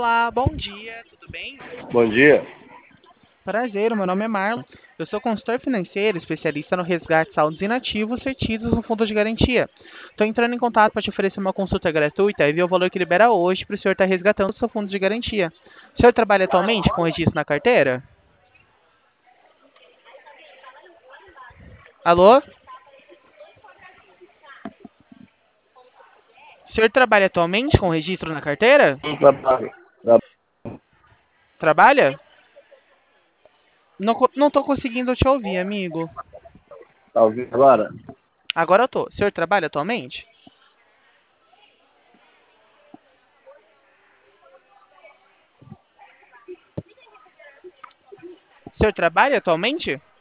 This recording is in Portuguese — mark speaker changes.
Speaker 1: Olá, bom dia, tudo bem?
Speaker 2: Bom dia.
Speaker 1: Prazer, o meu nome é Marlon. Eu sou consultor financeiro, especialista no resgate de saldos inativos retidos no fundo de garantia. Estou entrando em contato para te oferecer uma consulta gratuita e ver o valor que libera hoje para o senhor estar resgatando o seu fundo de garantia. O senhor trabalha atualmente com registro na carteira? Alô? O senhor trabalha atualmente com registro na carteira?
Speaker 2: Não trabalho.
Speaker 1: Trabalha? Não estou conseguindo te ouvir, amigo.
Speaker 2: Tá ouvindo agora?
Speaker 1: Agora eu tô. O senhor trabalha atualmente? O senhor trabalha atualmente?